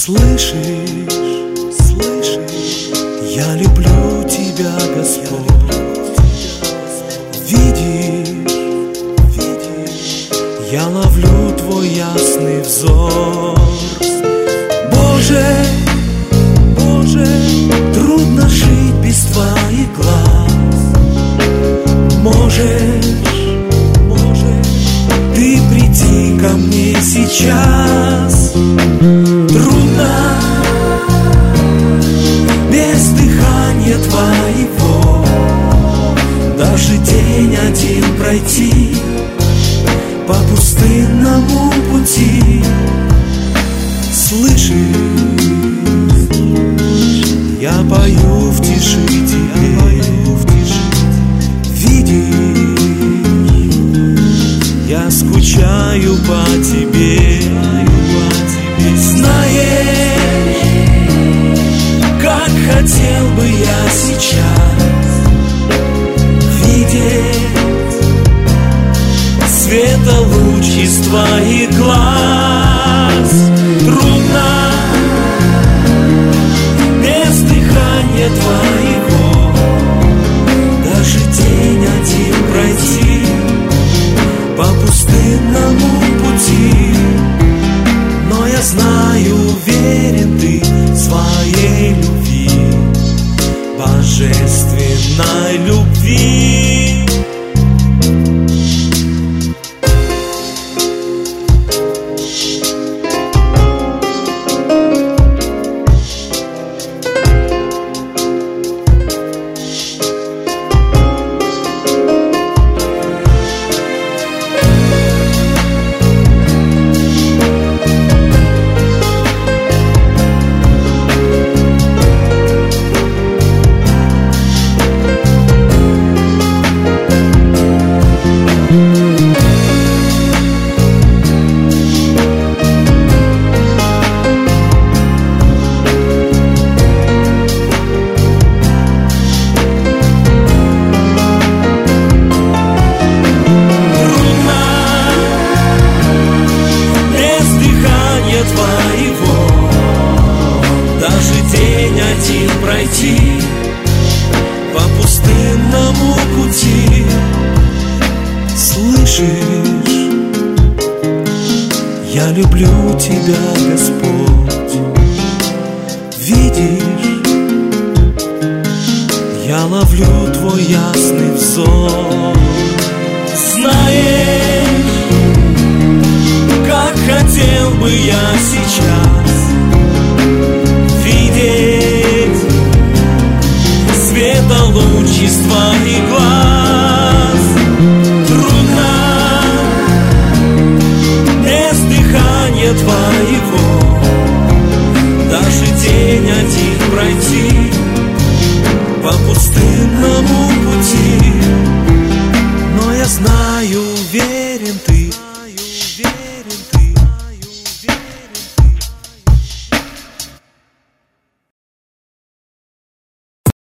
Слышишь, я люблю тебя, Господь. Видишь, я ловлю твой ясный взор. Боже, трудно жить без твоих глаз. Можешь ты прийти ко мне сейчас? Трудно без дыхания твоего даже день один пройти по пустынному пути. Слышишь, я пою в тиши тебе. Видишь, я скучаю по тебе. Знаешь, как хотел бы я сейчас видеть светолуч из твоих глаз. Трудно без дыхания твоего даже день один пройти по пустынному пути. Но я знаю, уверен, ты в своей любви, божественной любви. Пройти по пустынному пути. Слышишь, я люблю тебя, Господь. Видишь, я ловлю твой ясный взор. Знаешь, как хотел бы я сейчас видеть светолуч из твоих глаз. Трудно без дыхания твоего даже день один пройти по пустынному пути. Но я знаю, верю,